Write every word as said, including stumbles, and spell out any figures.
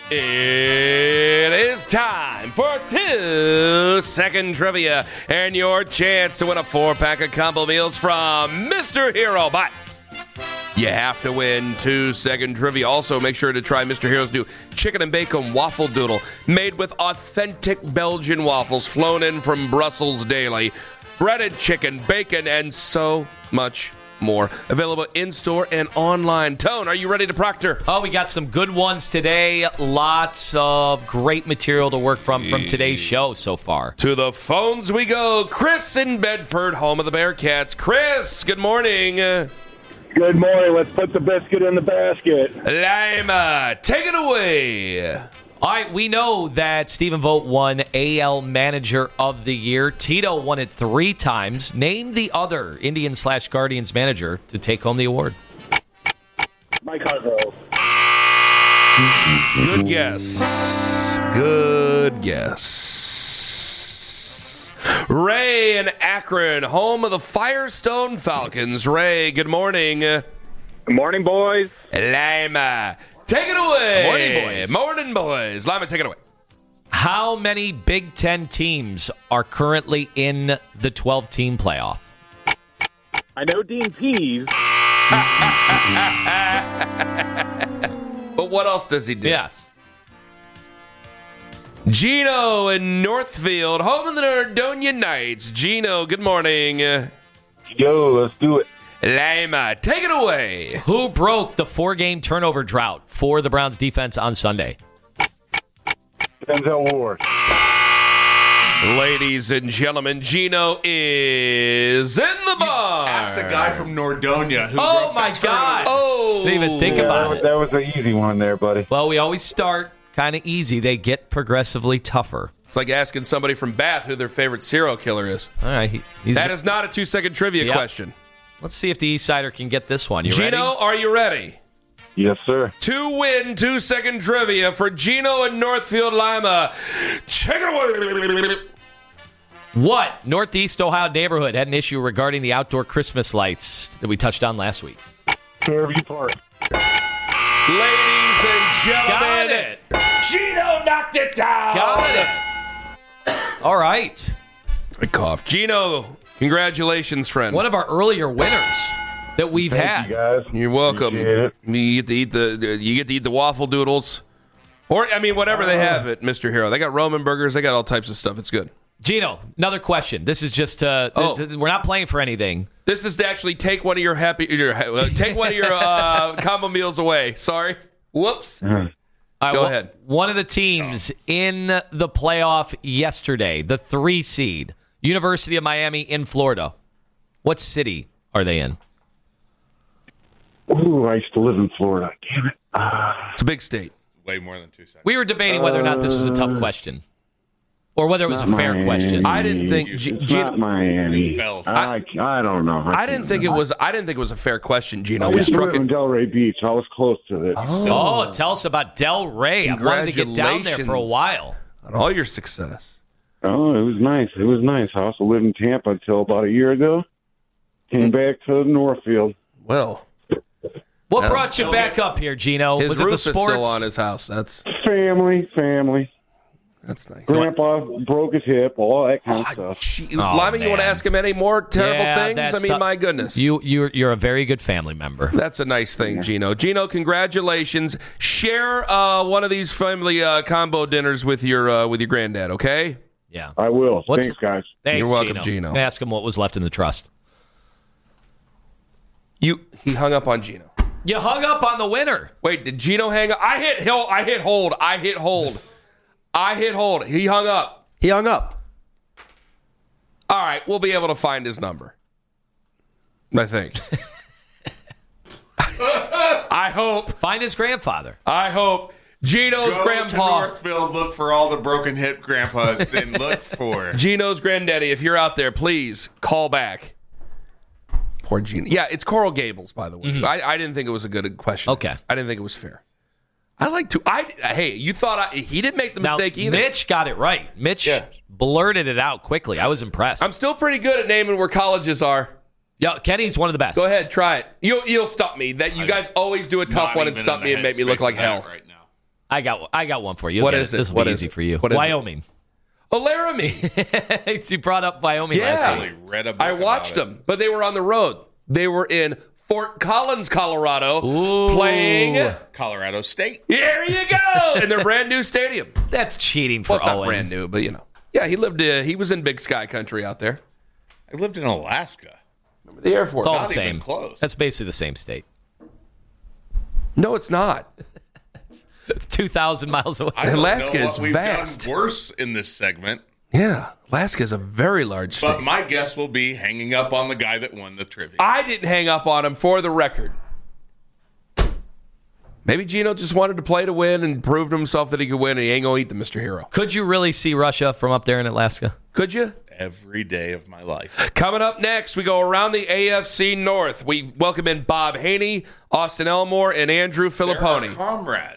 It is time for two-second trivia and your chance to win a four-pack of combo meals from Mister Hero. But you have to win two-second trivia. Also, make sure to try Mister Hero's new chicken and bacon waffle doodle, made with authentic Belgian waffles flown in from Brussels daily. Breaded chicken, bacon, and so much more. Available in-store and online. Tone, are you ready to proctor? Oh, we got some good ones today. Lots of great material to work from from today's show so far. To the phones we go. Chris in Bedford, home of the Bearcats. Chris, good morning. Good morning. Let's put the biscuit in the basket. Lima, take it away. All right, we know that Stephen Vogt won A L Manager of the Year. Tito won it three times. Name the other Indians slash Guardians manager to take home the award. Mike Hargrove. Good guess. Good guess. Ray in Akron, home of the Firestone Falcons. Ray, good morning. Good morning, boys. Lima, take it away. Morning, boys. Morning, boys. Lima, take it away. How many Big Ten teams are currently in the twelve-team playoff? I know Dean Pease. But what else does he do? Yes. Gino in Northfield, home of the Nordonia Knights. Gino, good morning. Yo, let's do it. Lima, take it away. Who broke the four-game turnover drought for the Browns defense on Sunday? Denzel Ward. Ladies and gentlemen, Gino is in the bar. Asked a guy from Nordonia who Oh, broke my the God. turnover. Oh. Didn't even think Yeah, about that, it. that was an easy one there, buddy. Well, we always start kind of easy. They get progressively tougher. It's like asking somebody from Bath who their favorite serial killer is. All right. He, he's, That is not a two-second trivia Yep. question. Let's see if the East Sider can get this one. You Gino, ready? are you ready? Yes, sir. To win two-second trivia for Gino and Northfield Lima. Take it away. What Northeast Ohio neighborhood had an issue regarding the outdoor Christmas lights that we touched on last week? Fairview Park. Ladies and Got gentlemen, it. Gino knocked it down. Got it. All right. I coughed. Gino, congratulations, friend. One of our earlier winners that we've Thank had. you, guys. You're welcome. Appreciate it. You get to eat the you get to eat the waffle doodles, or I mean whatever they have at Mister Hero. They got Roman burgers. They got all types of stuff. It's good. Gino, another question. This is just uh, this Oh. is- we're not playing for anything. This is to actually take one of your happy your, uh, take one of your uh, combo meals away. Sorry. Whoops. All right, Go one- ahead. One of the teams in the playoff yesterday, the three seed, University of Miami in Florida. What city are they in? Ooh, I used to live in Florida. Damn it. Uh, It's a big state. Way more than two seconds. We were debating whether or not this was a tough question, or whether it was a not fair Miami. question. I didn't think It's G- not Gino. Miami. Fells. I, I don't know. I didn't think it was. I didn't think it was a fair question, Gino. I We used to struck live in it. Delray Beach. I was close to it. Oh, tell us about Del Rey. I've wanted to get down there for a Congratulations. while. On all your success. Oh, it was nice. It was nice. I also lived in Tampa until about a year ago. Came back to Northfield. Well, What That's- brought you back up here, Gino? his Was it roof the is sports? still on his house. That's Family, family. that's nice. Grandpa broke his hip, all that kind of Ah, stuff. gee, Oh, Lima, you want to man. ask him any more terrible Yeah, things? that's I mean, tough. my goodness. You, you're, you're a very good family member. That's a nice thing, Gino. Gino, congratulations. Share uh, one of these family uh, combo dinners with your uh, with your granddad, okay? Yeah. I will. What's- Thanks, guys. Thanks, You're welcome, Gino. Gino. Ask him what was left in the trust. You he hung up on Gino. You hung up on the winner. Wait, did Gino hang up? I hit hill. I hit hold. I hit hold. I hit hold. He hung up. He hung up. All right, we'll be able to find his number. I think. I hope. Find his grandfather. I hope. Gino's Go to grandpa. Northfield, look for all the broken hip grandpas, then look for. Gino's granddaddy, if you're out there, please call back. Poor Gino. Yeah, it's Coral Gables, by the way. Mm-hmm. I, I didn't think it was a good question. Okay. I didn't think it was fair. I like to. I Hey, you thought I, he didn't make the Now, mistake either. Mitch got it right. Mitch Yeah. blurted it out quickly. I was impressed. I'm still pretty good at naming where colleges are. yeah, Kenny's one of the best. Go ahead, try it. You'll, you'll stop me. That you guys always do a tough Not one and even stop in me the and make me look headspace like of that hell. right now. I got I got one for you. What Get is it? This will What be is easy it? for you. What is it? Wyoming. Oh, Laramie. You brought up Wyoming Yeah. last I week. read a book I watched about them, but they were on the road. They were in Fort Collins, Colorado, Ooh. playing. it. Colorado State. There you go. In their brand new stadium. That's cheating for Well, it's not Owen. brand new, but you know. Yeah, he lived. Uh, he was in Big Sky country out there. I lived in Alaska. The Air Force. It's all Not the even same. close. That's basically the same state. No, it's not. two thousand miles away. I don't Alaska know is what we've vast. done worse in this segment, Yeah, Alaska is a very large state. but my guess will be hanging up on the guy that won the trivia. I didn't hang up on him for the record. Maybe Gino just wanted to play to win and prove to himself that he could win, and he ain't gonna eat the Mister Hero. Could you really see Russia from up there in Alaska? Could you? Every day of my life. Coming up next, we go around the A F C North. We welcome in Bob Haney, Austin Elmore, and Andrew They're our Filipponi. comrades.